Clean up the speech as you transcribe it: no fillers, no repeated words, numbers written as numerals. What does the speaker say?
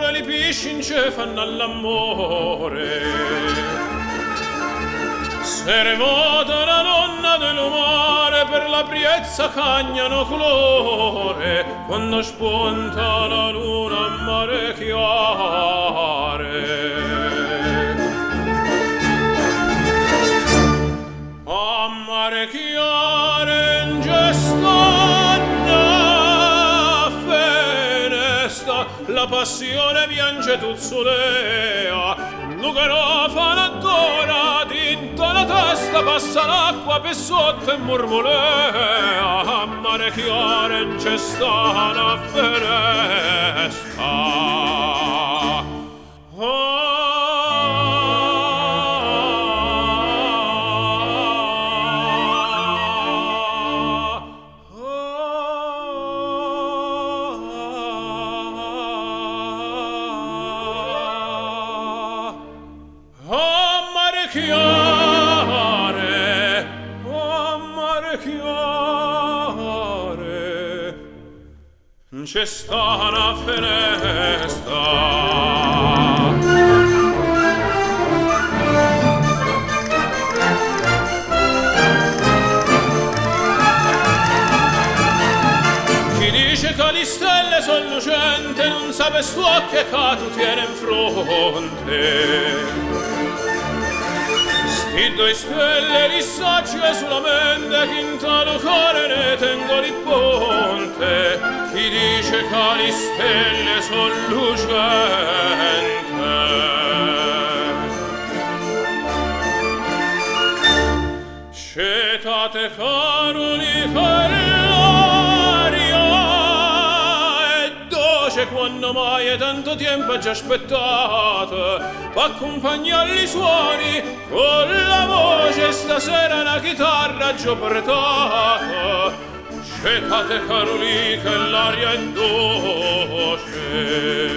poveri pisci in ce fanno all'amore. Servota la donna dell'umore, per la priezza cagnano colore, quando spunta la luna a mare chiare. A mare chiare in gestagna fenesta, la passione piange tuzzolea, nu garofano ancora dinta la testa, passa l'acqua per sotto e murmulea. A mare chiare in cestana fenesta. C'è sta una finestra. Chi dice che le stelle sono lucente non sa per sto che tu tiene in fronte. Sti due stelle rissacci solamente chi in tale cuore ne tengo di ponte. Chi dice che le stelle son lucente scetate caronica l'aria e doce quando mai è tanto tempo già aspettato accompagnare i suoni con la voce stasera una chitarra già portata. Scetate caroli che l'aria è dolce.